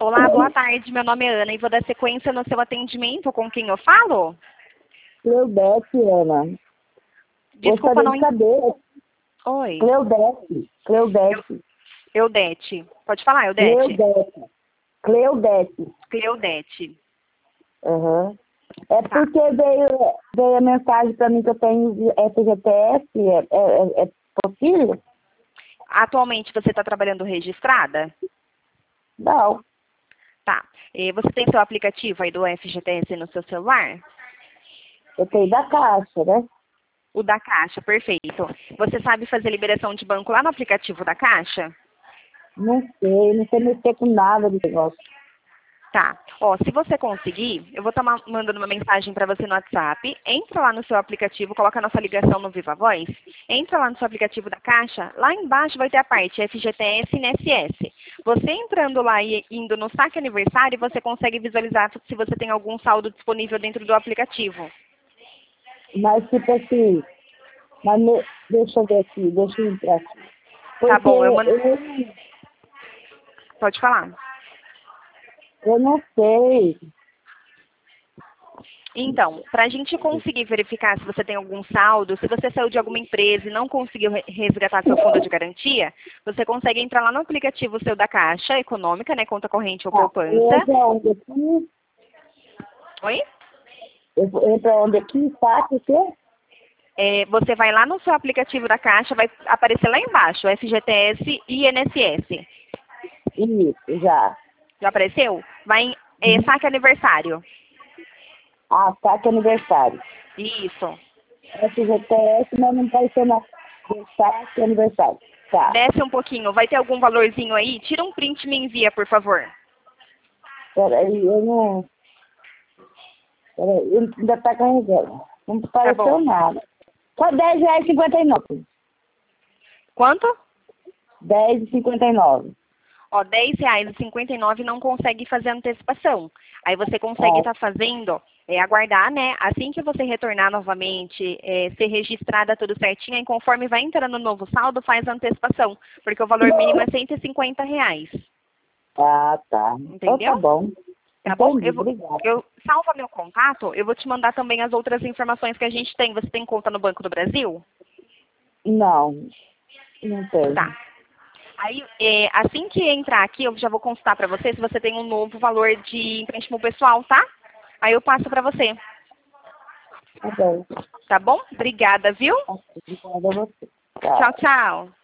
Olá, boa tarde. Meu nome é Ana e vou dar sequência no seu atendimento. Com quem eu falo? Cleudete, Ana. Desculpa, Gostaria não... de saber. Oi. Cleudete. Eudete. Pode falar, Eudete. Cleudete. Cleudete. Aham. É Tá. porque veio a mensagem para mim que eu tenho FGTS. É possível? Atualmente você está trabalhando registrada? Não. Tá. Você tem seu aplicativo aí do FGTS no seu celular? Eu tenho da Caixa, né? O da Caixa, perfeito. Você sabe fazer liberação de banco lá no aplicativo da Caixa? Não sei mexer com nada desse negócio. Tá. Ó, se você conseguir, eu vou estar mandando uma mensagem para você no WhatsApp. Entra lá no seu aplicativo, coloca a nossa ligação no Viva Voz. Entra lá no seu aplicativo da Caixa. Lá embaixo vai ter a parte FGTS e INSS. Você entrando lá e indo no saque aniversário, você consegue visualizar se você tem algum saldo disponível dentro do aplicativo. Mas tipo assim, deixa eu ver aqui, deixa eu entrar aqui. Tá Porque bom, eu mando... Pode falar. eu não sei. Então, para a gente conseguir verificar se você tem algum saldo, se você saiu de alguma empresa e não conseguiu resgatar seu fundo de garantia, você consegue entrar lá no aplicativo seu da Caixa Econômica, né, conta corrente ou poupança. Eu entro onde aqui? Oi? Eu entro onde aqui? Sabe o quê? Você vai lá no seu aplicativo da Caixa, vai aparecer lá embaixo, FGTS e INSS. Isso, já. Já apareceu? Vai em saque aniversário. Saque aniversário. Isso. FGTS, mas não vai ser na saque aniversário. Tá. Desce um pouquinho, vai ter algum valorzinho aí? Tira um print e me envia, por favor. Peraí, eu não... Peraí, ainda tá carregando. Não Tá apareceu bom. nada. Só R$10,59. Quanto? R$10,59. Ó, R$10,59 não consegue fazer antecipação. Aí você consegue estar fazendo, aguardar, né? Assim que você retornar novamente, ser registrada tudo certinho, aí conforme vai entrando no novo saldo, faz a antecipação. Porque o valor mínimo é R$150. Tá. Entendeu? Então tá bom. Tá bom? Entendi, obrigada. Eu salva meu contato, eu vou te mandar também as outras informações que a gente tem. Você tem conta no Banco do Brasil? Não tenho. Tá. Aí, assim que entrar aqui, eu já vou consultar para você se você tem um novo valor de empréstimo pessoal, tá? Aí eu passo para você. Tá bom. Tá bom? Obrigada, viu? Obrigada a você. Tchau, tchau.